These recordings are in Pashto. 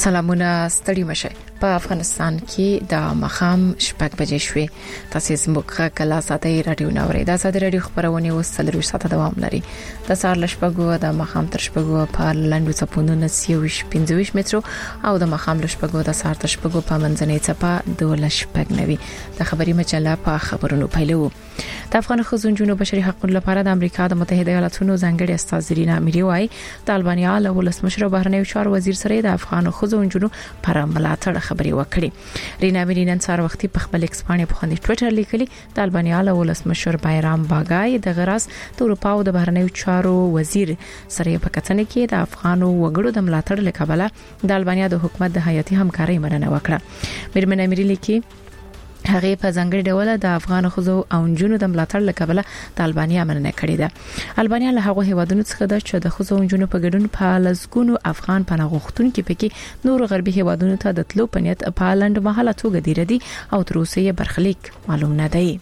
سلامونه ستړي مشه په افغانستان کې د مخام شپږ بجې شوې تاسو زموږه کلا ساتي رادیو نوري د ساده رادیو خبرونه وسلرو ساته دوام لري د سار لشپګو د مخام تر شپګو په لنډو چپونو نسیوش 15 مترو او د مخام لشپګو د سار تر شپګو په منځنۍ چپه د لشپګ نوي د خبري مجله په خبرونو پیلو د افغان خزونجونو بشري حقوقو لپاره د امریکا د متحده ایالاتونو ځانګړي استاد رینا اميري وايي د البانیا له ولسمشر بهرنیو چارو وزیر سره د افغان خزونجونو پر ملاتړ خبري وکړي رینا اميري نن سار وختي په خپل ایکس باندې په خوندې ټوئیټر لیکلي د البانیا له ولسمشر بایرام باګای د غراس د اروپا او د بهرنیو چارو وزیر سره په کتنه کې د افغان وګړو د ملاتړ لکبله د البانیا د حکومت د حیاتي همکاري مننه وکړه میرمن اميري لیکي هغه په ځنګړي ډول د افغان خزو او جنونو د ملاتړ لکبله د البانیا مننه کړې ده البانیا له هغه هیوادونو څخه ده چې د خزو او جنونو په ګډون په لزګونو افغان پناهغښتون کې پکې نور غربي هیوادونو ته د تلو پنیت په لند محله توګه دیردي او تر اوسه یې برخلیک معلوم نه دی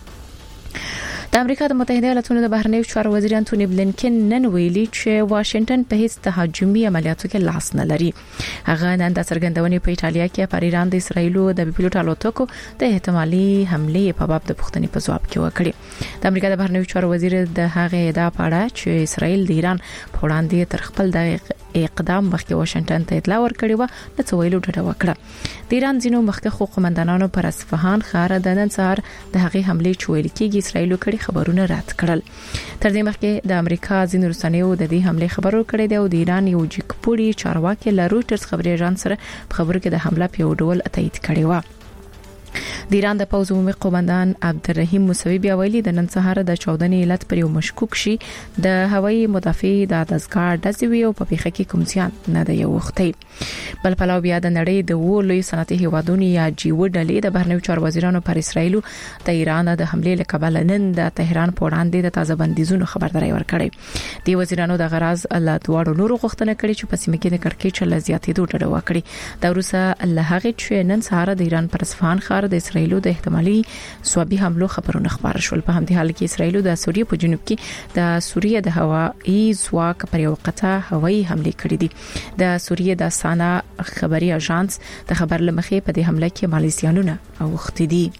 د امریکا د متحده ایالاتونو د بهرنیو چارو وزیر انټونی بلینکن نن ویلي چې واشنگټن په هیڅ تهاجمي عملیاتو کې لاس نه لري هغه نن د څرګندونې په ایتالیا کې پر ایران د اسرایلو د پیلوټ الوتکو د احتمالي حمله په باب د پوښتنې په ځواب کې وکړي د امریکا د بهرنیو چارو وزیر د هغه ادعا پاړه چې اسرایل د ایران په وړاندې تر خپل د اقدام مخکې واشنگټن ته اطلاع ورکړې و د څویلو ډډه وکړه د ایران ځینو مخکې قومندانانو پر اصفهان ښار د نن سهار د هغه حمله چویل کېږي اسرایل کړي خبرونه رد کړل تر دې مخکې د امریکا ځینو رسنیو د دې حمله خبرو کړې ده او د ایران یو جګپوړي چارواکي له رويټرز خبري اژانس سره په خبرو کې د حمله په ډول تایید کړی و د ایران د پوځ عمومي قومندان عبدالرحیم موسوي بیا ویلي د نن سهار د 14 علت پر یو مشکوک شي د هوایي مدافع د دزګار د زوی او په پیخه کې کوم ځان نه دی وختي بل پلاو بیا د نړۍ د وولوي صنعتي هیوادونو یا جیو ډلې د بهرنیو چارو وزیرانو پر اسرایل د ایران د حمله لکبل نن د تهران په وړاندې د تازه بندیزونو خبرداري ورکړي دی وزیرانو د غراز الله دواړو نورو غوښتنه کړې چې په سیمه کې د کړکېچ لزیاتې دوه ډډه وکړي دا روسه الله هغه چې نن سهار د ایران پر اصفهان ښار د اسرایلو د احتمالي سوابي حملو خبرونه خبر شول په همدې حال کې اسرایلو د سوریه په جنوب کې د سوریه د هوایي ځواک پر یو قطعه هوایي حمله کړې دي د سوریه د سانا خبري اژانس د خبر لمخې په دې حمله کې مالیزیانونه اوختي دي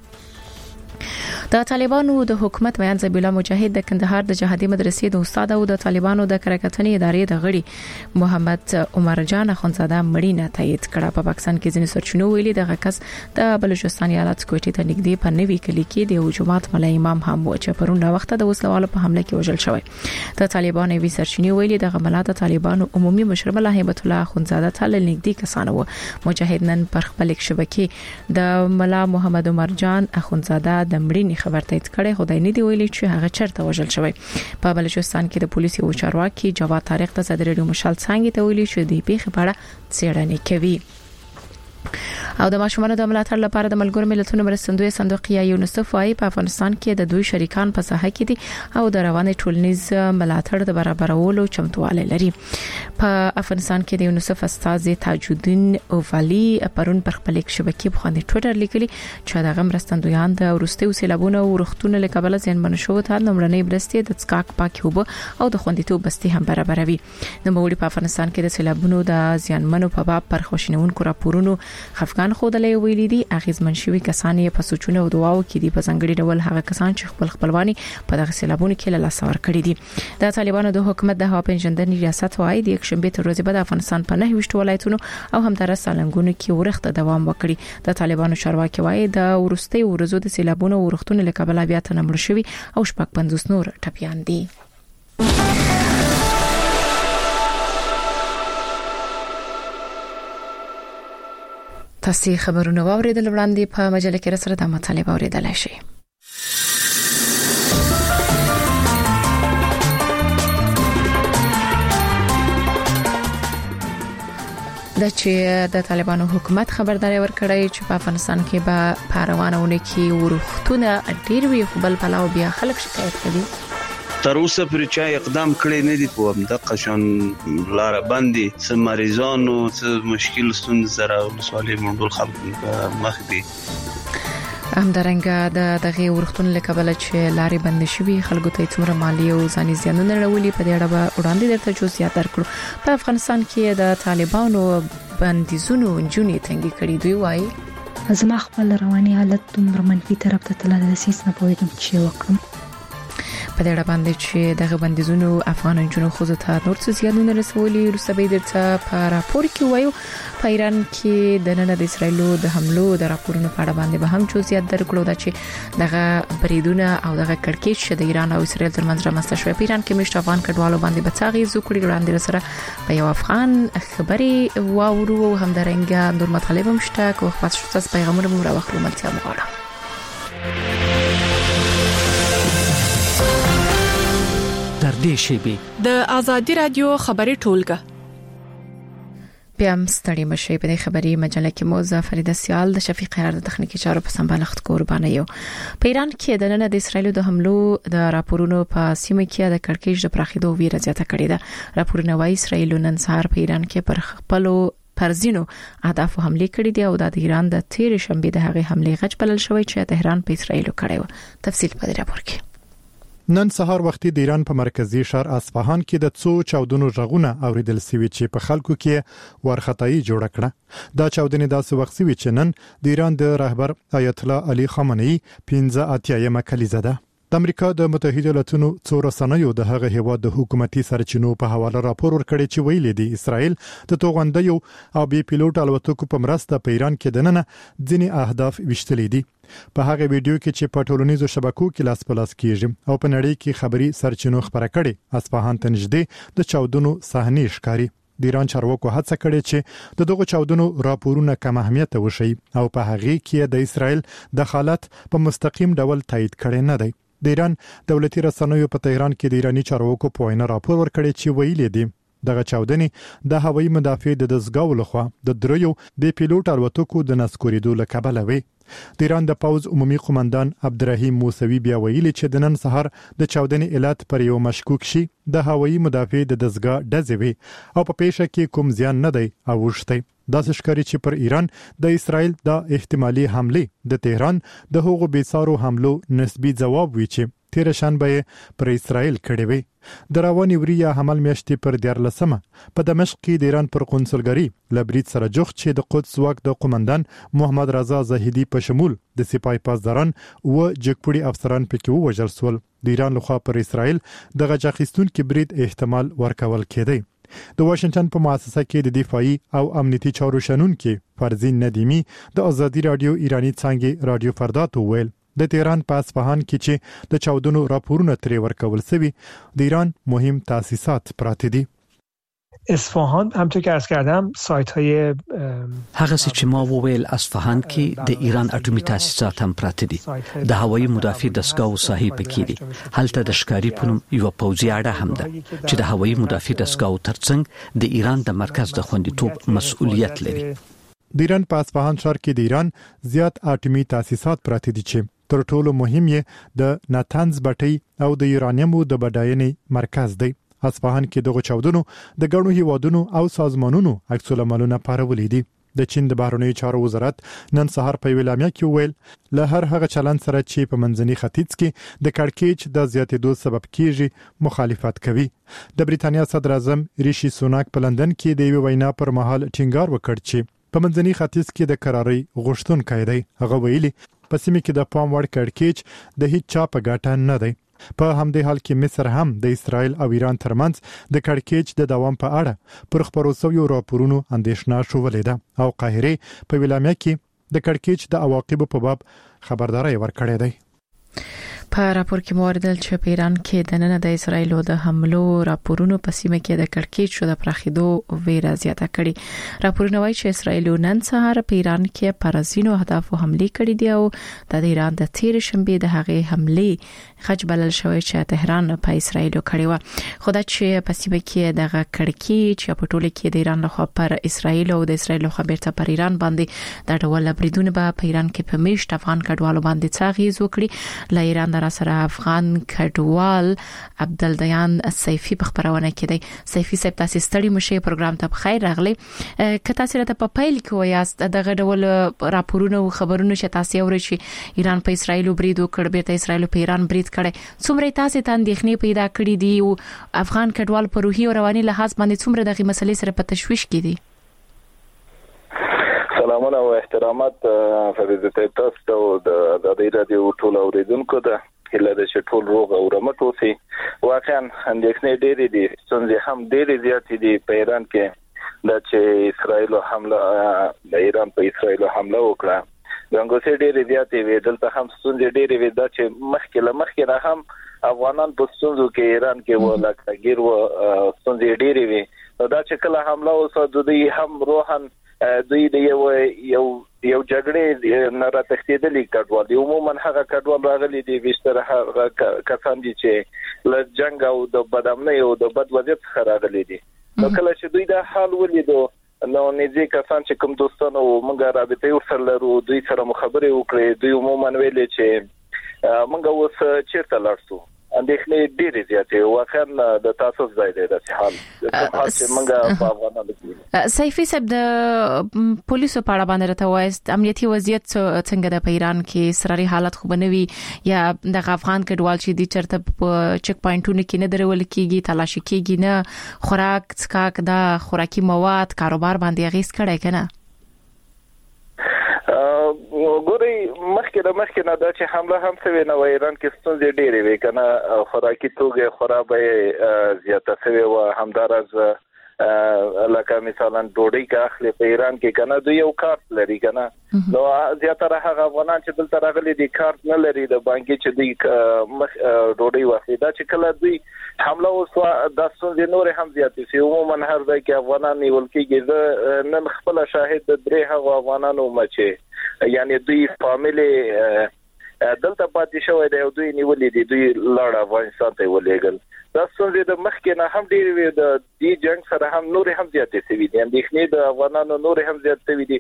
د طالبانو د حکومت بیان زبیح الله مجاهد د کندهار د جهادي مدرسې د استاد او د طالبانو د کرکټنې ادارې د غړي محمد عمر جان اخونزاده مړینه تایید کړه په پاکستان کې ځینې سرچینو ویلي د غکس د بلوچستان ایالت کوټې ته نږدې په نوي کلی کې د جماعت ملای امام هم و چې پرون د وخت د وسلوالو په حمله کې وژل شوی د طالبانو وی سرچینو ویلي د غملات طالبانو عمومي مشر ملا هیبت الله اخونزاده ته نږدې کسان و مجاهد نن پر خپل شبکې د ملا محمد عمر جان اخونزاده د مړینې خبر تایید کړي خدای نه دی ویلي چې هغه چرته وژل شوی په بلوچستان کې د پولیسو او چارواکي جواد طارق ته صدر رادیو مشال څنګه ته ویلي چې دی په خبره څېړنې کوي او د ماشومانو د ملاتړ لپاره د ملګرو ملتونو مرستندوی صندوق یا یونیسف وايي په افغانستان کې د دوی شریکان په ساحه کې دي او د رواني ټولنیز ملاتړ د برابرولو چمتواله لري په افغانستان کې د یونیسف استاد تاج الدین اوفالي پرون پر خپل شبکې په باندې ټوئیټر لیکلي چې د مرستندویان د ورستي وسیلابونو او رختونه لکبل ځینمن شو ته نمړنۍ برستي د څکاک پاک هوب او د خوندیتوب بستي هم برابروي د موړي په افغانستان کې د سیلابونو د ځینمنو په باب پر خوشنونکو راپورونو خفقان خودلې ویلي دي اغیزمن شوی کسان یې په سوچونو او دعاو کې دي په ځنګړي ډول هغه کسان چې خپل خپلواني په دغه سیلابونو کې له لاس ور کړی دي د طالبانو د حکومت د هوا پنځندنې ریاست وايي د یکشنبه تر ورځې بعد افغانستان په 9 ولایتونو او همدارس سالنګونو کې ورخته دوام وکړي د طالبانو چارواکي وايي د ورستي ورزو د سیلابونو او ورختونو لکبل بیا تنمړ شوی او شپږ 50 نور ټپيان دي تاسو خبرونه واوریدل وړاندې په مجله کې سره د مطالبه اوریدل شي د چې د طالبانو حکومت خبرداري ورکړی چې په افغانستان کې به پاروانونه کې ورختونه ډیر وی خپل پلاو بیا خلک شکایت کوي تر اوسه پر چا اقدام کړی نه دي په همدغه شان لار باندې څه مریضانو څه مشکل ستونزې سره ولسوالۍ منډول خلک مخ دي همدارنګه د دغه ورختون لکبل چې لارې بند شوي خلکو ته څومره مالی او ځاني زیانونه راولي په دې اړه وړاندې درته جزئیات درکړو په افغانستان کې د طالبانو بندیزونو جونې تنګي کړي. دوی وایي زما خپل رواني حالت دومره منفي طرف ته تللی د سیس نه پوهیږم چې وکړم. په دې اړه باندې چې دغه بندیزونو افغان جنونو خو ته نور څه زیانونه رسولي وروسته به درته په راپور کې وایو. په ایران کې د نن د اسرایل د حملو د راپورونو په اړه باندې به هم جزئیات درکړو دا چې دغه بریدونه او دغه کړکېچ د ایران او اسرایل ترمنځ رامنځته شوی. په ایران کې مشت افغان کډوالو باندې به څاغي زوکړي وړاندې سره په یو افغان خبري واورو او همدارنګه نور مطالب هم شته. کوم خاص پیغامونه مو راوخلو ملتیا مغواړم. در دې شیبي د ازادي رادیو خبري ټولګه بیا هم ستړي مشي. په دې خبري مجله کې موزه فرید سیال د شفیق قرار د تخنیکی چارو په سمبالښت قربانه یو. په ایران کې د نن د اسرایل د حملو د راپورونو په سیمه کې د کړکېچ د پراخېدو ویره زیاته کړې ده. راپورونه وايي اسرایل نن سهار په ایران کې پر خپلو پرزینو اهداف حمله کړې دي او د ایران د تیر شنبه د هغه حمله غچ بلل شوی چې تهران په اسرایل کړی و. تفصیل په دې راپور کې. نن سهار وختي د ایران په مرکزی شهر اصفهان کې د څو چاودنو ژغونه اوریدل شوی چې په خلکو کې ورختای جوړ کړه. دا چاودنې داسې وخت شوی چې نن د ایران د رهبر آیت الله علي خامنه‌ای 15 کلیزه ده. د امریکا د متحده ایالاتونو څو رسنیو د هغه هیواد د حکومتي سرچینو په حواله راپور ورکړی چې ویلي دی اسرائیل د توغندیو او بي پیلوټ الوتکو په مرسته په ایران کې دننه ځینې اهداف وشتلې دي. په هغه ویډیو کې چې په ټولنیزو شبکو کې لاس په لاس کیږي او په نړۍ کې خبري سرچینو خبره کړي اصفهان ته نږدې د چاودنو صحنې ښکاري. د ایران چارواکو هڅه کړې چې د دغه چاودنو راپورونه کم اهمیت وشي او په هغه کې د اسرائیل دخالت په مستقیم ډول تایید کړي نه دی. د ایران دولتي رسنیو په تهران کې د ایرانی چارواکو په وینا راپور ورکړی چې ویلي دي دغه چاودنې د هوایي مدافع د دزګاو لخوا د دریو بي پیلوټ الوتکو د نسکوریدو لکبل وي. د ایران د پوز عمومي قومندان عبدالرحیم موسوي بیا ویلي چې د نن سهار د چاودنې علت پر یو مشکوک شي د هوایي مدافع د دزګا ډزوي او په پیښه کې کوم زیان نه دی اوښتی. دا ښکاري چې پر ایران د اسرائیل د احتمالي حمله د تهران د هغو بیسارو حملو نسبی جواب وی چې تیر شنبه پر اسرائیل کړی وي. د رواني وریا حمل میاشتې پر 14 په دمشق کې د ایران پر قونسلګری لبرید سره جوخ چې د قدس واک د قومندان محمد رضا زاهدی په شمول د سپای پاسداران او جګپړي افسران پکې ووژل شول. د ایران لخوا پر اسرائیل د غجاخستون کې برید احتمال ورکول کېدی. د واشنگټن په مؤسسه کې د دفاعي او امنیتي چارو شنونکو فرزین ندیمی د ازادي رادیو ایرانی څنګه رادیو فردات ویل د تهران په اصفهان کې چې د چاودنو راپورونه ترې ورکول شوی د ایران مهم تاسیسات پراته دي. اصفهان همونطور که عرض کردم سایت های هغه چې ما وویل اصفهان کې د ایران اټومي تاسیسات هم پراته دي. د هوایي مدافع دستګاو صاحب کې دي. هلته د ښکاری پونم یو پوځي اړه هم ده چې د هوایي مدافع دستګاو ترڅنګ د ایران د مرکز د خوندیتوب مسؤلیت لري. د ایران په اصفهان ښار کې د ایران زیات اټومي تاسیسات پراته دي چې تر ټولو مهم یې د ناتنز بټي او د یورانیمو د بډاینې مرکز دی. اصفهان کې دغه چاودنو د ګڼو هیوادونو او سازمانونو عکس العملونه پارولې دي. د چین د بهرنیو چارو وزارت نن سهار په ویلامیا کې ویل له هر هغه چلند سره چې په منځني ختیځ کې د کړکېچ د زیاتېدو سبب کیږي مخالفت کوي. د بریتانیا صدر اعظم ریشي سوناک په لندن کې د وینا پر مهال ټینګار وکړ چې په منځني ختیځ کې د قراري غوښتونکو دی. هغه ویلي په سیمه کې د پام وړ کړکېچ د هیڅ چا په ګټه نه دی. په همدې حال کې مصر هم د اسرائیل او ایران ترمنځ د کړکېچ د دوام په اړه پر خبرو شویو راپورونو اندېښنه شولې ده او قاهره په ویلامیا کې د کړکېچ د عواقبو په باب خبرداري ورکړې ده. په راپور کې موردل چې په ایران کې د نن د اسرایل د حملو راپورونو په سیمه کې د کړکېچ د پراخېدو ویره زیاته کړي. راپورونه وايي چې اسرایل نن سهار په ایران کې پرزینو اهداف حمله کړې دي او د ایران د تیر شنبه د هغه حمله خج بلل شوی چې تهران په اسرایل کړی و. خو دا چې په سیمه کې د کړکېچ په ټوله کې د ایران لخوا پر اسرایل او د اسرایل لخوا بیرته پر ایران باندې د ډول بریدونه په ایران کې په میشت افغان کډوالو باندې څاغي وکړي. ل ایران در سره افغان کډوال عبدالدیان سیفی په خبرونه کې دی. سیفی صاحب تاسو ستړي مشه پروګرام ته بخیر راغلی. که تاسو راته په پیل کې وایاست دغه ډول راپورونه او خبرونه چې تاسو اورئ چې ایران په اسرایل برید وکړ بیرته اسرایل په ایران برید کړي څومره تاسو ته اندېښنې پیدا کړې دي او افغان کډوال په روحي او رواني لحاظ باندې څومره دغه مسلې سره په تشويش کې دي؟ سلامونه او احترامات فرض تاسو ته د رادیو ټول اوریدونکو ته هله د ټول روغ او رمټ اوسي. واقعا اندېښنې ډېرې دي، څنګه هم ډېرې زیاتې دي په ایران کې د چې اسرائیل حمله د ایران په اسرائیل حمله وکړه. څنګه ډېرې زیاتې وي، دلته هم څنګه ډېرې وي د چې مخکې نه هم افغانان په څنګه کې ایران کې ولاکګیر و څنګه ډېرې وي. دا چې کله حمله وسو د دوی هم روحن دوی د یو جګړې نه راتښتېدلې کډوال عموما هغه کډوال راغلي دي وشتره هغه کسان دي چې له جنگ او د بدامنۍ او د بد وضعیت څخه راغلي دي. نو کله چې دوی دا حال ولیدو نو نږدې کسان چې کوم دوستانو موږ رابطه ورسره لرو دوی سره مخابره وکړي. دوی عموما ویلي چې موږ اوس چیرته لاړ اندېښنې ډېرې زیاتې واقعا د تاسو ځای دی د حال چې موږ په افغانستان کې سیفي صاحب د پولیسو په اړه باندې راته وایست امنیتي وضعیت څنګه د ایران کې سراري حالت خو بنوي یا د افغان کډوال چې د چرته چک پوینټونو کې نه درول کیږي تلاشي کیږي نه خوراک څکاک د خوراکي مواد کاروبار باندې غیس کړای کنه. ګوري مخکې نه دا چې حمله هم څه ویني و ایران کې ستونزې ډېرې وي کنه خوراکي توګه خرابې زیاته شوی و همدارز لکه مثلا ډوډۍ کا اخلي په ایران کې کنه دوی یو کارت لري کنه نو زیاتره هغه افغانان چې دلته راغلي دي کارت نه لري د بانکي چې دوی ډوډۍ واخلي دا چې کله دوی حمله وسو د څنګه نور هم زیاتې شي عموما هر ځای کې افغانان نیول کېږي نن خپل شاهد د درې هغه افغانانو مچه یعنی دوی فامیلی دلته پاتې شوی دی او دوی نیولې دي دوی لاړ افغانستان ته ولېګل. دا څنګه د مخکې نه هم ډېر وی د دې جنگ سره هم نور هم زیاتې شوی دي اندېښنې د افغانانو نور هم زیاتې شوی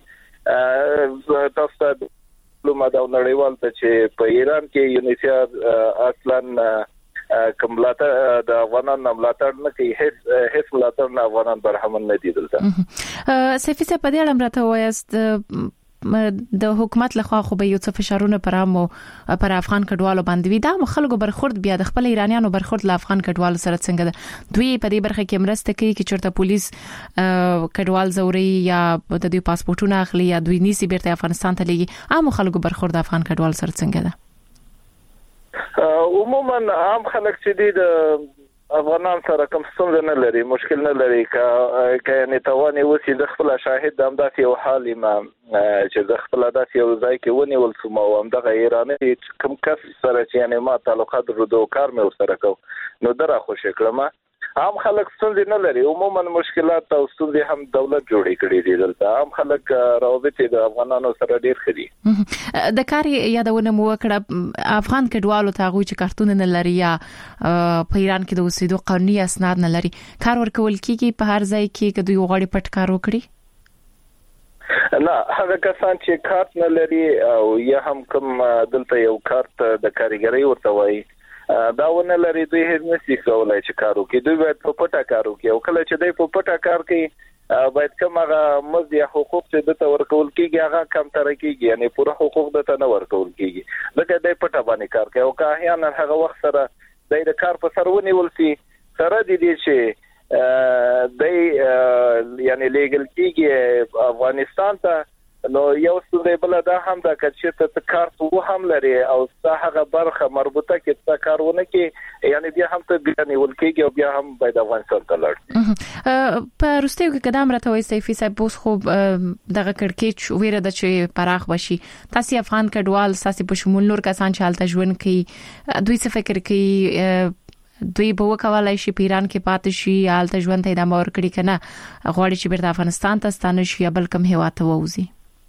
دي. تاسو ته معلومه ده نړیوال ته چې په ایران کې یونیسیار اصلا کوملاته د افغانانو ملاتړ نه کوي هیڅ ملاتړ نه افغانان برهمن نه دي دلته. سیفي څه په دې اړه راته وایست د حکومت لخوا خو به یو څه فشارونه پر افغان کډوالو باندې وي دا خلکو برخورد بیا د خپل ایرانیانو برخورد له افغان کډوالو سره څنګه ده دوی په دې برخه کې مرسته کوي چې چرته پولیس کډوال زوري یا د دوی پاسپورتونه اخلي یا دوی نیسی بیرته افغانستان ته لګي عام خلکو برخورد د افغان کډوال سره څنګه ده؟ عموما عام خلک چې دي د افغانان سره کوم څه نه لري مشکل نه لري که نه تواني وسی د خپل شاهد د امدادي او حالي ما چې د خپل داسې یو ځای کې ونیول سم او همدغه ایرانی کوم کس سره چې یعنی ما تعلقات درلودو کار مې سره کو نو درا خوش کړم عام خلک څنګه نه لري عموما مشکلات او څنګه هم دولت جوړې کړې دي دلته عام خلک روابط د افغانانو سره ډیر خري د کار یادونه مو کړه افغان کډوالو ته غوښ کارتون نه لري یا په ایران کې د اوسېدو قانوني اسناد نه لري کار ورکول کیږي په هر ځای کې کدی غوړي پټ کار وکړي نه هغه کسان چې کارت نه لري او یا هم کوم دلته یو کارت د کاریګرۍ ورته وایي دا ونه لري دوی هیڅ نشي کولای چې کار وکړي دوی باید په پټه کار وکړي او کله چې دوی په پټه کار کوي باید کوم هغه مزد یا حقوق چې دته ورکول کیږي هغه کم تر کیږي یعنی پوره حقوق دته نه ورکول کیږي لکه دوی پټه باندې کار کوي او که احیانا هغه وخت سره د کار په سر ونیول شي سره دي چې دوی یعنی لیګل کیږي افغانستان ته نو یو څه بل دا هم دا چې ته کار وو هم لري او هغه برخه مربوطه کې څه کارونه کې یعنی بیا هم ته بیا نیول کېږي او بیا هم باید افغانستان ته لاړ. په روستیو کې قدم راته وایي سیفي صاحب اوس خو دغه کړکېچ ویره د چې پراخ بشي تاسو افغان کډوال تاسو په شمول نور کسان چې حالت ژوند کوي دوی څه فکر کوي دوی به وکولای شي په ایران کې پاتې شي حالت ژوند ته ادامه ورکړي کنه غواړي چې بیرته افغانستان ته ستانه شي یا بل کوم هیواد ته ووزي.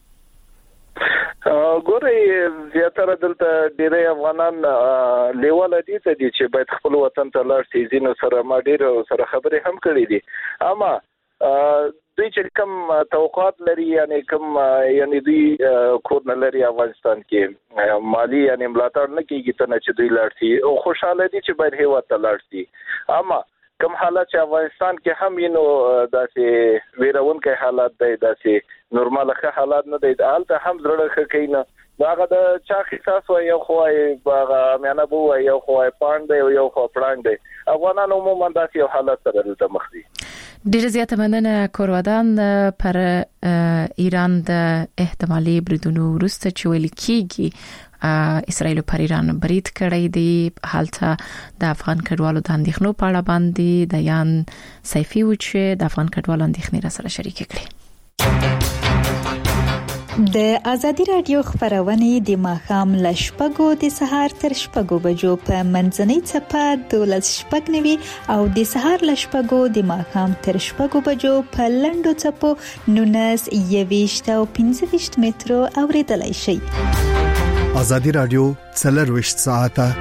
ګوري زیاتره دلته ډېری افغانان لیواله دي چې باید خپل وطن ته لاړ شي ځینو سره ما ډېر سره خبرې هم کړې دي اما دوی چې کوم توقعات لري یعنی کوم یعنی دوی کور نه لري افغانستان کې مالی یعنی ملاتړ نه کیږي ته چې دوی لاړ شي او خوشاله دي چې باید هیواد ته لاړ شي اما کوم حالات چې افغانستان کې هم نو داسې ویرونکي حالات دی داسې نورماله حالات نه دی حالت هم زړه کینه هغه د چا احساس وای یو خوای هغه میانه بو یو خوای پاند دی یو خو پړنګ دی افغانان عموما داسې حالات سره دلته مخ دي. ډیر زیاته مننه کورودان پر ایران د احتمالي بریدونو وروسته چې ویل کیږي اسرائیل پر ایران برید کړی دی. حالته د افغان کډوالو د اندېښنو په اړه باندې د یان سیفي و چې د افغان کډوالو اندېښنې را سره شریک کړي. د ازادي رادیو خبرونه د ماخام لشپګو د سهار تر شپګو بجو په منځنۍ چپه 12:09 او د سهار لشپګو د ماخام تر شپګو بجو په لندو چپو 19 او 15 مترو اوریدلای شي. ازادي رادیو 24 ساعته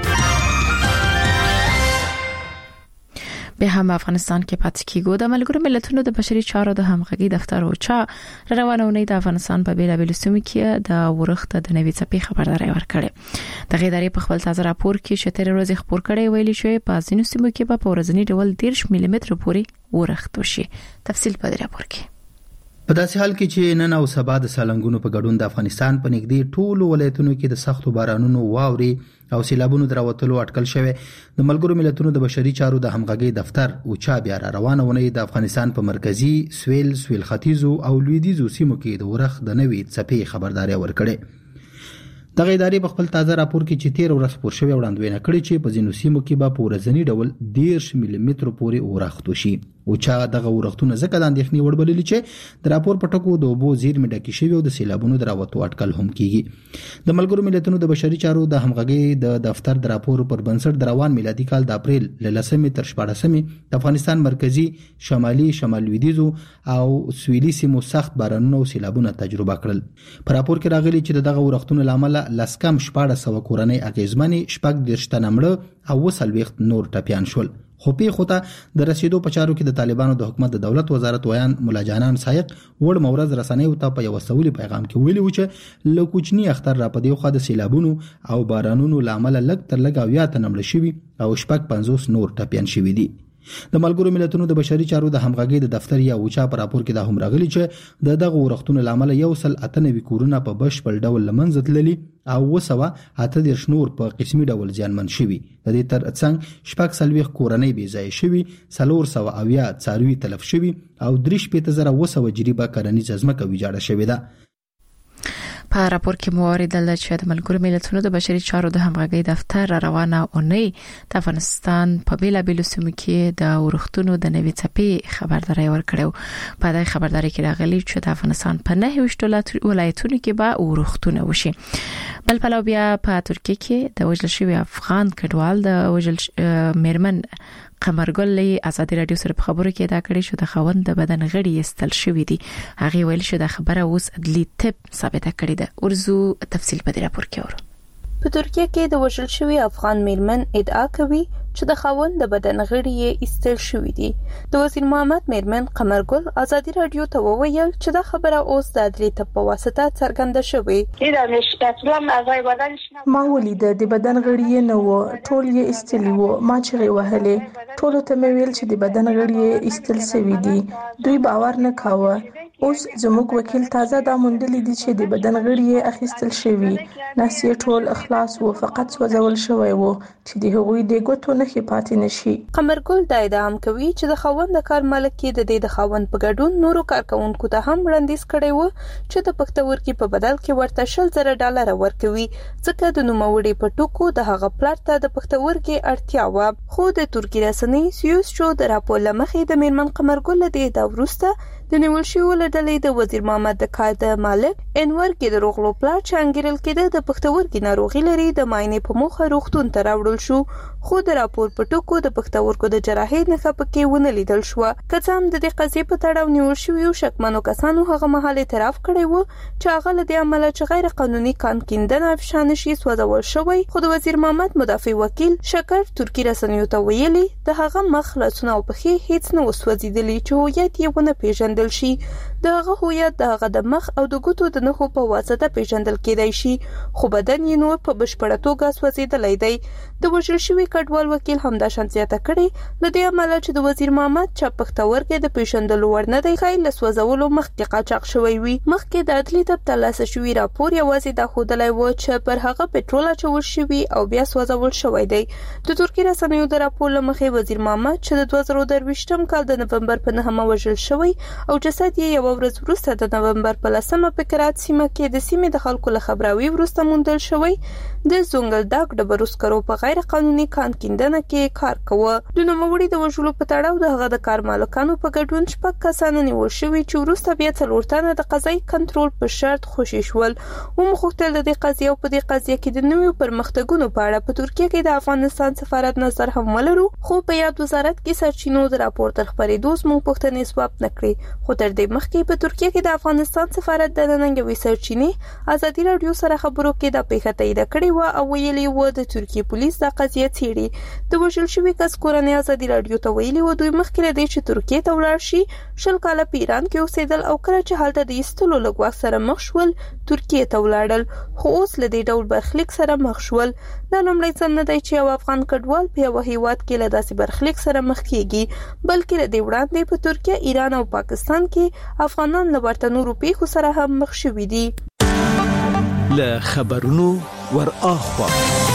به هم افغانستان کې پاتې کیږي. د ملګرو ملتونو د بشري چارو د همغږي دفتر او چا روانونه د افغانستان په بیلابل سیمو کې د ورښت د نوي څپې خبرداري ورکړه. د غیداري په خپل تازه راپور کې شتره ورځې خبر کړي ویلي چې په ځینو سیمو کې په ورځنی ډول 10 ملي متر پورې ورښت وشي. تفصیل په دې راپور کې. په داسې حال کې چې نن او سبا د سالنګونو په ګډون د افغانستان په نږدې ټولو ولایتونو کې د سختو بارانونو واوري او سیلابونو دراوتلو اټکل شوه. د ملګرو ملتونو د بشري چارو د همغږي دفتر او چا بیا روانونه د افغانستان په مرکزی سویل ختیځو او لویدیځو سیمو کې د ورښت د نوي څپې خبرداري ورکړه. د غیداري په خپل تازه راپور کې چې 13 ورځې پور شوی وړاندوینه کړې چې په ځینو سیمو کې به په ورځنی ډول 10 ملي متر پورې ورښت وشي. او چا دغه ورښتونه ځکه د اندېښنې وړ بللي چې د راپور په ټکو د اوبو زیرمې ډکې شوي او د سیلابونو دراوتو اټکل هم کیږي. د ملګرو ملتونو د بشري چارو د همغږي د دفتر د راپور پر بنسټ د روان میلادي کال د اپریل ل 10 تر 14 د افغانستان مرکزی شمال لویدیځو او سویلي سیمو سخت بارانونه او سیلابونه تجربه کړل. په راپور کې راغلي چې دغه ورښتونو لامل لسکم 1400 کورنۍ اغیزمنې شپږ درشتنه مړه او 20 نور ټپيان شول. خو په خوته د رسیدو په چارو کې د طالبانو د حکومت د دولت وزارت ویان مولا جانان سایق وړ مورز رسنۍ ته په یو سولي پیغام کې ویلي و چې لکوچنی اختر را پدې خو د سیلابونو او بارانونو لامل لګ تر لګ او یا تنمړ شوی او شپږ 50 نور ټپيان شوی دي. د ملګرو ملتونو د بشري چارو د همغږي د دفتر یا اوچا پر راپور کې د هم راغلي چې دغه ورښتونو لامل یو سل 98 کورونه په بشپړ ډول لمنځه تللي او 208 نور په قسمي ډول زیانمن شوي. د دې تر څنګ شپږ سلويخ کورنۍ بې ځای شوي، 300 څاروي تلف شوي او 35000 جریبه کرنیزه ځمکه ویجاړه شوې ده. په راپور کې موارد چې د ملګرو ملتونو د بشري چارو د همغږي دفتر روانه اونۍ د افغانستان په بیلابل سیمو کې د ورښتونو د نوي څپې خبرداري ورکړو. په دې خبرداري کې راغلي چې د افغانستان په 9 ولایتونو کې به ورښتونه وشي. بل پلو بیا په ترکیه کې د وژل شوی افغان کډوال د وژل میرمن قمرګل له ازادي رادیو سره په خبرو کې دا کړی چې د خوند د بدن غړي استل شوی دي. هغه ویل چې د خبره اوس عدلي طب ثابته کړې ده. ورزو تفصیل په دې راپور کې ورو. په ترکیه کې د وژل شوی افغان میرمن ادعا کوي چې د خوند د بدن غړي یې استل شوی دي. د وزیر محمد میرمن قمرګل ازادي رادیو ته وویل چې دا خبره اوس د عدلي طب په واسطه څرګنده شوې. ما ولید د بدن غړي نه و، ټول یې استلی و. ما چې وهلې ټول ته مې ویل چې د بدن غړي یې استل شوی دي. دوی باور نه کاوه. اوس زموږ وکیل تازه دا موندلې دي چې د بدن غړي یې اخیستل شوی. ناسې ټول اخلاص و، فقط سوځول شوی و چې د هغوی د ګوتو نخي پاتې نشي. قمرګل دا ادعا کوي چې د خوند کار مالک کې د خوند په ګډون نورو کارکونکو ته هم وړاندیز کړی و چې د پښتورګي په بدل کې ورته $1,000 ورکوي، ځکه د نوموړي په ټکو د هغه پلار ته د پښتورګي اړتیا و. خو د ترکی رسنۍ سیوس شو د راپور لمخې د میرمن قمرګل د ادعا وروسته د نیول شوی ولدلې د وزیر محمد د کار د مالک انور کې د روغلو پلار چانګیرل کې د پښتورګي ناروغي لري د ماینې په موخه روغتون ته راوړل شو. خو د راپور په ټکو د پښتورګو د جراحي نښه پکې ونه لیدل شو. که څه هم د دې قضیې په تړاو نیول شوی شکمنو کسانو هغه مهال اعتراف کړی و چې هغه له دې عمله چې غیر قانوني کان کیندنه افشانه شي سوځول شوی. خو د وزیر محمد مدافع وکیل شکر ترکی رسنیو ته ویلي د هغه مخ لاسونه او پښې هیڅ نه وسوځیدلی چې هویت یې ونه پیژندل شي. د هغه هویت د هغه د مخ او د ګوتو د نښو په واسطه پیژندل کېدای شي، خو بدن یې نور په بشپړه توګه سوځیدلی دی. د وژل شوي کډوال وکیل هم دا شانتیاته کړي لدی عمل چې د وزیر محمد چا پختورګه د پیشندلو ورنه دی خای لسوځولو مخکې قاچاق شوی وي مخکې د عدالت ته ترلاسه شوی راپور یوازې د خودلای و چې پر هغه پټرول اچول شوی او بیا سوځول شوی دی د ترکیه رسنیو د راپور لمخې وزیر محمد چې د 2023م کال د نومبر په 9 وژل شوی او جسد یې یو ورځ وروسته د نومبر په 10مه په کرات سیمه کې د سیمې د خلکو له خبراوي وروسته موندل شوی د زونګلداک د بروسکرو په غیر قانوني کان کیندنه کې کار کوه د نوموړي د وژلو په تړاو د هغه د کار مالکانو په ګډون شپږ کسان نیول شوي چې وروسته بیا څلور تنه د قضایي کنټرول په شرط خوشي شول ومخوختل د دې قضیه او په دې قضیه کې د نویو پرمختګونو په اړه په ترکیه کې د افغانستان سفارت نظر هم ولرو خو په یاد وزارت کې سرچینو د راپور تر خبرېدو زموږ پوښتنې ځواب نکړي خو تر دې مخکې په ترکیه کې د افغانستان سفارت د ننګوي سرچینې ازادي رادیو سره خبرو کې د پیښه تایید کړې و او ویلي و د ترکیه پولیس د قضیه څېړي د وژل شوي کس کورنۍ ازادي رادیو ته ویلي و دوی مخکې لدی چې ترکیه ته ولاړ شي شل کاله په ایران کې اوسېدل او کله چې هلته د ایستلو لګوا سره مخ شول ترکیه ته ولاړل خو اوس لدی ډول برخلیک سره مخ شول دا لومړی ځل نه دی چې یو افغان کډوال په یو هیواد کې له داسې برخلیک سره مخ کیږي بلکې لدی وړاندې په ترکیه ایران او پاکستان کې افغانان له ورته نورو پیښو سره هم مخ شوي دي له خبرونو ور اخوا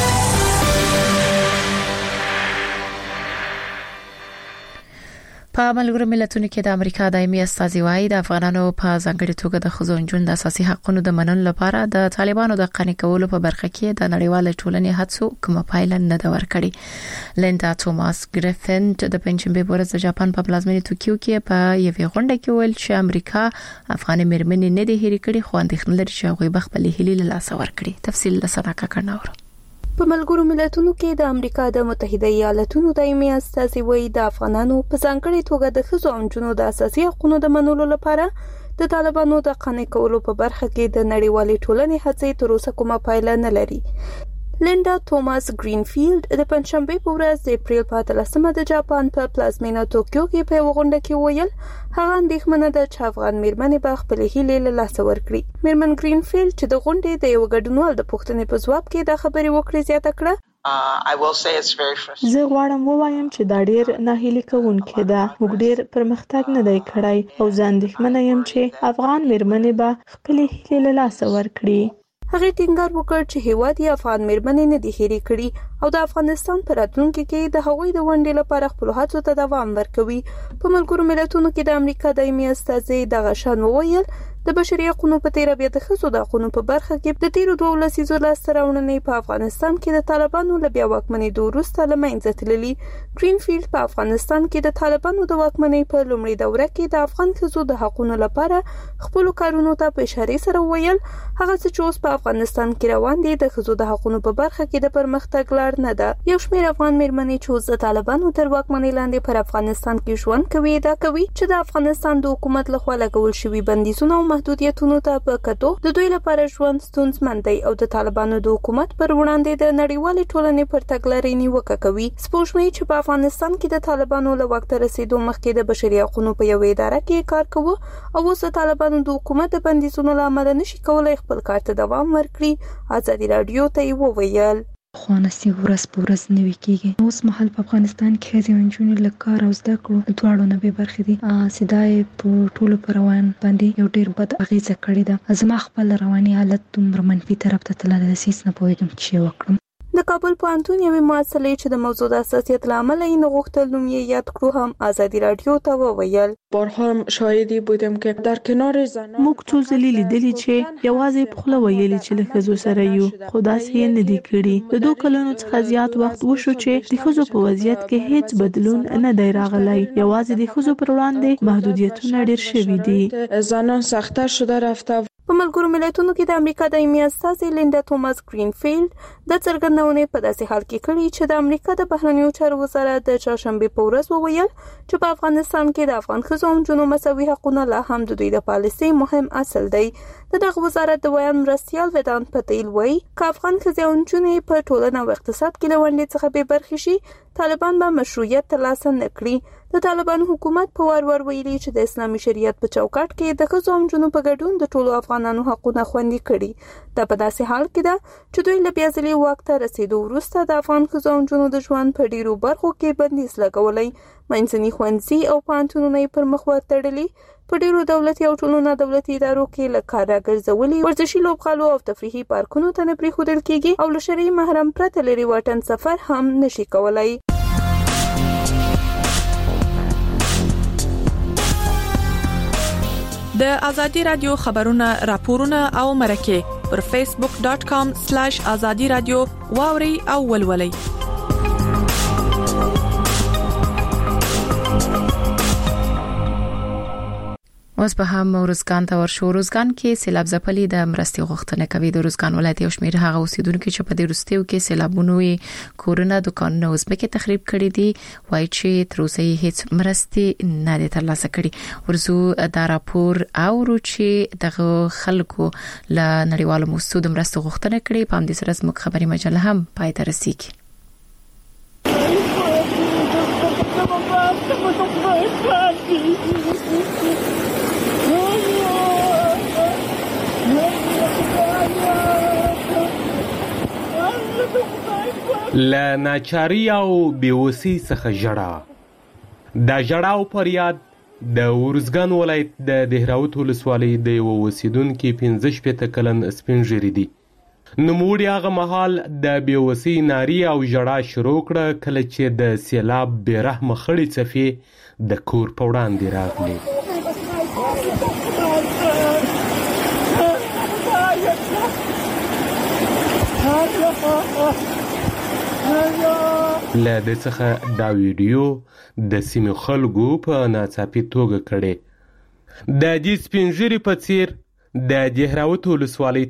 په ملګرو ملتونو کې د امریکا دایمي استازي وايي د افغانانو په ځانګړي توګه د ښځو نجونو د اساسي حقوقو د منلو لپاره د طالبانو د قانع کولو په برخه کې د نړیوال ټولنې هڅو کومه پایله نه ده ورکړې لیندا توماس ګریفن د پنځمبه ورځ د جاپان په پلازمینه توکیو کې په یوې غونډه کې ویل چې امریکا افغان مېرمنې نه دي هېرې کړې خو اندېښنه لري چې هغوی بخپلې هیلې له لاسه ورکړي تفصیل له صداقت کړناور په ملګرو ملتونو کې د امریکا د متحده ایالاتونو دایمي استازي وایي د افغانانو په ځانګړي توګه د ښځو او نجونو د اساسي حقوقو د منلو لپاره د طالبانو د قانع کولو په برخه کې د نړیوالې ټولنې هڅې تر اوسه کومه پایله نه لري لیندا توماس گرینفیلد د پنځشنبه په ورځ د اپریل په 13مه د جاپان په پلازمینه توکیو کې په غونډه کې ویل هغه اندېښمنه ده چې افغان مېرمنې به خپل هیلې له لاسه ورکړي مېرمن گرینفیلد چې د غونډې د یو ګډونوال د پوښتنې په ځواب کې دا خبرې وکړې زیاته کړه زه غواړم ووایم چې دا ډیر ناهیلي کوونکی ده موږ ډیر پرمختګ نه دی کړی او زه اندېښمنه یم چې افغان مېرمنې به خپل هیلې له لاسه ورکړي هغه ټینګار وکړ چې هیواد یې افغان مېرمنې نه دي هېرې کړي او د افغانستان په راتلونکي کې د هغوی د ونډې لپاره خپل هڅو ته دوام ورکوي په ملګرو ملتونو کې د امریکا دایمي استازي دغه شان وویل د بشري حقوقو په تیر بیا د ښځو د حقوقو په برخه کې د تیر 2 لسیزو لاسته راوړنې په افغانستان کې د طالبانو له بیا واکمنۍ وروسته له منځه تللي گرینفیلد په افغانستان کې د طالبانو د واکمنۍ په لومړي دوره کې د افغان ښځو د حقوقو لپاره خپل کارونو ته په اشاره سره ویل هغه چې اوس په افغانستان کې روان دي د ښځو د حقوقو په برخه کې د پرمختګ لار نه ده یو شمېر افغان مېرمنې چې د طالبانو تر واکمنۍ لاندې پر افغانستان کې ژوند کوي دا کوي چې د افغانستان د حکومت لخوا لګول شوی بندیزونه او محدودیتونو ته په کتو د دوی لپاره ژوند ستونزمن دی او د طالبانو د حکومت پر وړاندې د نړیوالې ټولنې پر تګلارې نیوکه کوي سپوږمۍ چې په افغانستان کې د طالبانو له وخت رسیدو مخکې د بشري حقوقو په یو اداره کې کار کوي او اوس د طالبانو د حکومت د بندیزونو لامل نشي کولای خپل کار ته دوام ورکړي ازادي رادیو ته وویل خوانستی ورځ په ورځ نوي کیږي اوس مهال په افغانستان کې ښځې او نجونې له کار او زده کړو دواړو نه بې برخې دي سیدای په ټولو پر روان باندې یو ډیر بد اغیزه کړې ده زما خپل رواني حالت دومره منفي طرف ته تللی د هیڅ نه پوهېږم چې وکړم د کابل پوهنتون یوې محصلې چې د موضوع د حساسیت له امله یې نه غوښتل نوم یې یاد کړو هم ازادي رادیو ته وویل بارها شاهدی بودم که در کنار زنان موږ څو ځلې لیدلي چې یوازې په خوله ویلي چې له ښځو سره یو خو داسې یې نه دي کړي د 2 کلونو څخه زیات وخت وشو چې د ښځو په وضعیت کې هیڅ بدلون نه دی راغلی یوازې د ښځو پر وړاندې محدودیتونه ډیر شوي دي زنان سخت‌تر شده رفته په ملګرو ملتونو کې د امریکا دایمي استازي لیندا توماس گرینفیلد د څرګندونې په داسې حال کې کړي چې د امریکا د بهرنیو چارو وزارت د چهارشنبه په ورځ وویل چې په افغانستان کې د افغان ښځو او نجونو مساوي حقوقونه لا هم د دوی د پالیسۍ مهم اصل دی دغه وزارت د بیان مرستیال ودان پټیل وایي چې افغان ښځې او نجونې په ټولنه او اقتصاد کې له ونډې څخه بې برخې شي طالبان به مشروعیت ترلاسه نه کړي د طالبان حکومت په وار ویلي چې د اسلامي شریعت په چوکاټ کې د ښځو او نجونو په ګډون د ټولو افغانانو حقونه خوندي کړي. دا په داسې حال کې ده چې دوی له بیا ځلې واک ته رسیدو وروسته د افغان ښځو او نجونو د ژوند په ډیرو برخو کې بندیز لګولی. منځني ښوونځي او پوهنتونونه یې پر مخ ورتړلي. په ډیرو دولتي او ټولو نه دولتي ادارو کې له کاره ګرځولي، ورزشي لوبغالو او تفریحي پارکونو ته نه پرېښودل کېږي او له شرعي محرم پرته لرې واټن سفر هم نشي کولای. د ازادي رادیو خبرونه، راپورونه او مرکه پر facebook.com/azadi radio واوري او ولولي. اوس په هم روزګان ته ورشو. روزګان کې سیلاب ځپلي د مرستې غوښتنه کوي. د روزګان ولایت یو شمېر هغه اوسیدونکو چې په دې وروستیو کې سیلابونو کورونه، دکانونه او ځمکې تخریب کړي دي، وایي چې تر اوسه هیڅ مرستې نه دي ترلاسه کړي. ورزو دا راپور او چې دغه خلکو له نړیوالو موسسو د مرستې غوښتنه کړي. په همدې سره زموږ خبري مجله هم پای ته رسیږي. له ناچاري او بیوسي څخه ژړا. دا ژړا او فریاد د ورزګان ولایت د دهراوت ولسوالۍ د یو اوسیدونکو 15 کلن سپین ژیري دي. نوموړي هغه مهال د بیوسي ناري او ژړا شروع کړه کله چې د سیلاب بیرحمه خړې څپې د کور په وړاندې راغلې. له دې څخه دا ویډیو د سیمې خلکو په ناڅاپي توګه کړي. د دې سپین ژیري په څیر د دهراوت ولسوالۍ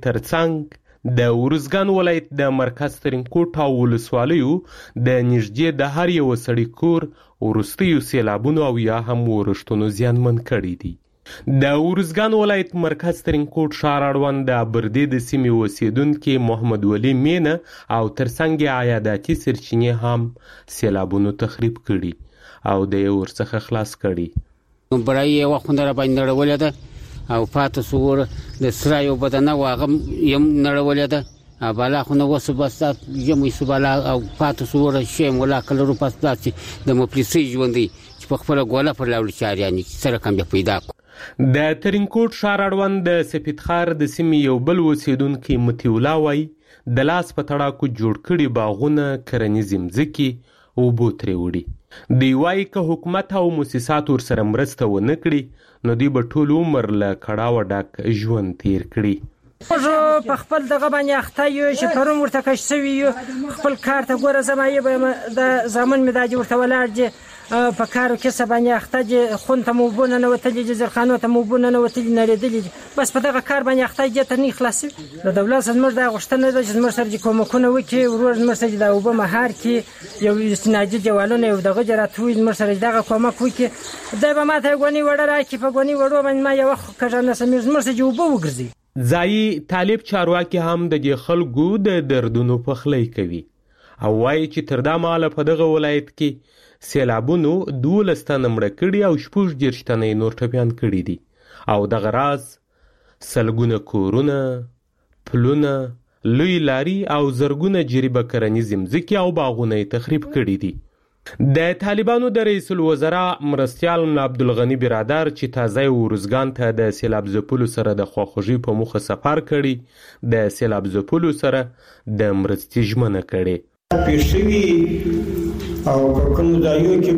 ترڅنګ د ورزګان ولایت د مرکز ترینکوټ او ولسوالیو د نږدې د هر یو سړي کور وروستیو سیلابونو او یا هم ورښتونو زیانمن کړي دي. د ورزګان ولایت مرکز ترینکوټ ښار اړوند د ابردي د سیمې اوسیدونکي محمد ولی مینه او ترڅنګ عیادتي سرچینې هم سیلابونو تخریب کړي او د ورڅخه خلاص کړي. برای یو وخت را باندې نړولې ده او پاتې سور د سرایو بدنه واغم یم نړولې ده بالا خو نو وسو بس یمې سبالا او پاتې سور شیم ولا کلرو پاس داسې د مپلیسي ژوندۍ چې په خپل ګوله پر لاول چاریانی سره کم پیدا کو. د ترینکوټ ښار اړوند د سپیدخار د سیمې یو بل اوسیدونکي متیولا وایي د لاس په تړاکو جوړ کړي باغونه، کرنیزې مځکې اوبو ترې وړي. دوی وایي که حکومت او موسسات ورسره مرسته ونه کړي نو دوی به ټول عمر له کړاوه ډک ژوند تیر کړي. موږ په خپل دغه باندې اخته یو چې پرون ورته کش سوي یو خپل کار ته ګوره زمایه به د زامن مداجي ورته ولاړ دي په کارو کې سبانه اخته دي خون ته موبونه نه وتلي دي زرخانو ته موبونه نه وتلي نه لري بس په دغه کار باندې اخته دي ته نه خلاصي. د دولت زموږ د غشتنه د زموږ سره کومکونه وکي ورور زموږ سره د اوبه مهار کې یو استناجي دیوالونه یو دغه جراتوي زموږ سره دغه کومک وکي دا به ماته غونی وړه راکې په غونی وړو باندې ما یو کژانه سمې زموږ سره اوبه وګرځي. ځایي طالب چارواکي هم د دې خلکو د دردونو پخلی کوي او وایي چې تر دا مهاله په دغه ولایت کې سیلابونو 12 تنه مړه کړي او 14 تنه نور ټپیان کړي دي او دغه راز سلګونه کورونه، پلونه، لوی لاري او زرګونه جریبه کرنیزې مځکې او باغونه تخریب کړي دي. د طالبانو د رئیس الوزرا مرستیال عبدالغنی برادر چې تازه ورزګان ته د سیلاب ځپلو سره د خواخوږي په موخه سفر کړي د سیلاب ځپلو سره د مرستې ژمنه کړي. پیښوي او په کوم ځایو کې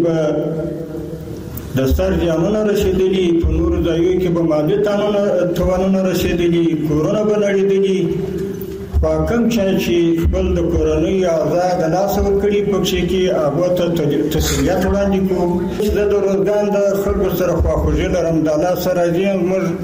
به د ستر زیانونه رسیدلي، په نورو ځایو کې به مالي توانونه رسیدلي، کورونه به نړېدلي. کوم چې خپل د کورنۍ اعضاء د لاس ورکړي پکې کې هغه ته تسلیت وړاندې کوم. زه د روزګان د خلکو سره خواخوږي لرم، د الله سره دې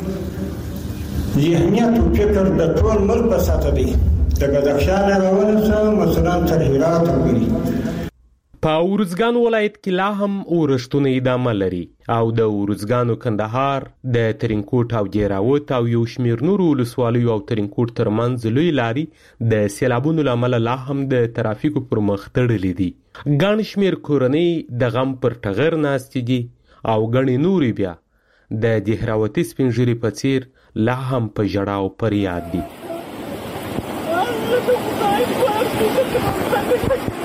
موږ ذهنیت او فکر د ټول ملک په ساته دی د بدخشان راونسه مثلا تر هرات وګړي. په ارزګان ولایت کې لا هم اورښتونه ادامه لري او د ارزګان کندهار د ترینکوټ او جیراوت او یو شمیر نور ولسوالیو او ترینکوټ ترمنځ لوی لارې د سیلابونو لامل لا هم د ترافیکو پر مخ تړلې دي. ګڼ شمیر کورنۍ د غم پر ټغر ناستې دي او ګڼې نورې بیا د دهراوتي سپین ږیري په څیر لا هم په ژړا او فریاد دي.